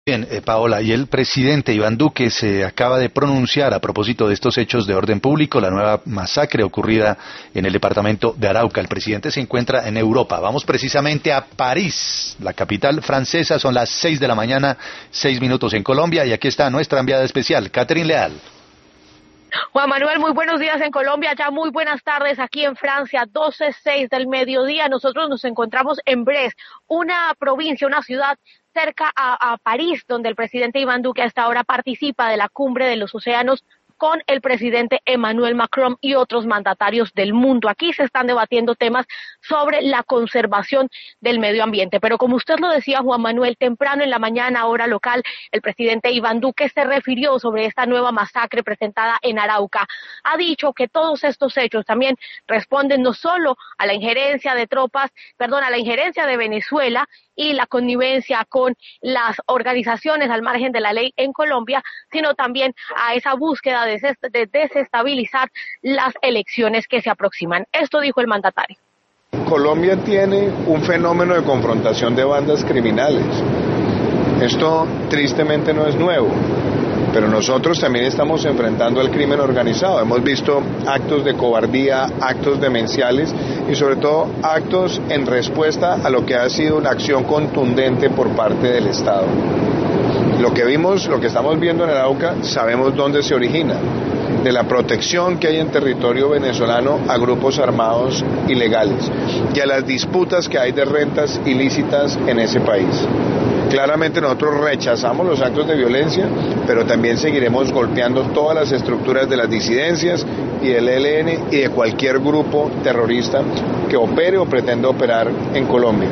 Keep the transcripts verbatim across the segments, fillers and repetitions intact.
Bien, eh, Paola, y el presidente Iván Duque se acaba de pronunciar a propósito de estos hechos de orden público, la nueva masacre ocurrida en el departamento de Arauca. El presidente se encuentra en Europa. Vamos precisamente a París, la capital francesa. Son las seis de la mañana, seis minutos en Colombia, y aquí está nuestra enviada especial, Catherine Leal. Juan Manuel, muy buenos días en Colombia, ya muy buenas tardes aquí en Francia, doce seis del mediodía. Nosotros nos encontramos en Brest, una provincia, una ciudad cerca a, a París, donde el presidente Iván Duque a esta hora participa de la cumbre de los océanos con el presidente Emmanuel Macron y otros mandatarios del mundo. Aquí se están debatiendo temas sobre la conservación del medio ambiente. Pero como usted lo decía, Juan Manuel, temprano en la mañana, hora local, el presidente Iván Duque se refirió sobre esta nueva masacre presentada en Arauca. Ha dicho que todos estos hechos también responden no solo a la injerencia de tropas, perdón, a la injerencia de Venezuela y la connivencia con las organizaciones al margen de la ley en Colombia, sino también a esa búsqueda de desestabilizar las elecciones que se aproximan. Esto dijo el mandatario. Colombia tiene un fenómeno de confrontación de bandas criminales. Esto tristemente no es nuevo, pero nosotros también estamos enfrentando al crimen organizado. Hemos visto actos de cobardía, actos demenciales y sobre todo actos en respuesta a lo que ha sido una acción contundente por parte del Estado. Lo que vimos, lo que estamos viendo en Arauca, sabemos dónde se origina, de la protección que hay en territorio venezolano a grupos armados ilegales y a las disputas que hay de rentas ilícitas en ese país. Claramente nosotros rechazamos los actos de violencia, pero también seguiremos golpeando todas las estructuras de las disidencias y del E L N y de cualquier grupo terrorista que opere o pretenda operar en Colombia.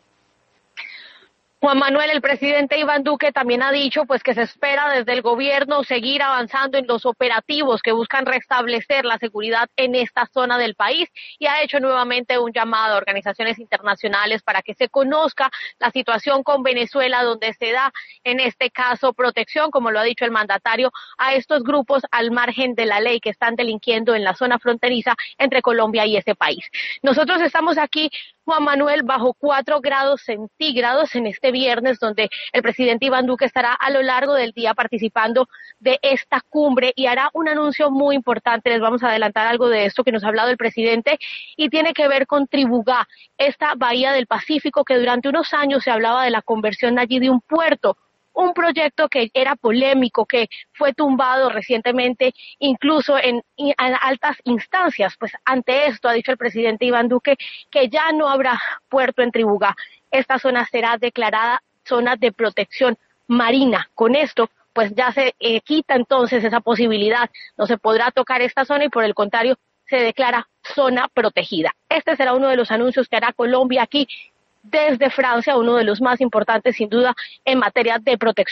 Juan Manuel, el presidente Iván Duque también ha dicho pues que se espera desde el gobierno seguir avanzando en los operativos que buscan restablecer la seguridad en esta zona del país y ha hecho nuevamente un llamado a organizaciones internacionales para que se conozca la situación con Venezuela, donde se da en este caso protección, como lo ha dicho el mandatario, a estos grupos al margen de la ley que están delinquiendo en la zona fronteriza entre Colombia y ese país. Nosotros estamos aquí, Juan Manuel, bajo cuatro grados centígrados en este viernes, donde el presidente Iván Duque estará a lo largo del día participando de esta cumbre y hará un anuncio muy importante. Les vamos a adelantar algo de esto que nos ha hablado el presidente y tiene que ver con Tribugá, esta bahía del Pacífico que durante unos años se hablaba de la conversión allí de un puerto. Un proyecto que era polémico, que fue tumbado recientemente, incluso en, en altas instancias. Pues ante esto ha dicho el presidente Iván Duque que ya no habrá puerto en Tribugá. Esta zona será declarada zona de protección marina. Con esto, pues ya se eh, quita entonces esa posibilidad. No se podrá tocar esta zona y por el contrario se declara zona protegida. Este será uno de los anuncios que hará Colombia aquí desde Francia, uno de los más importantes sin duda en materia de protección.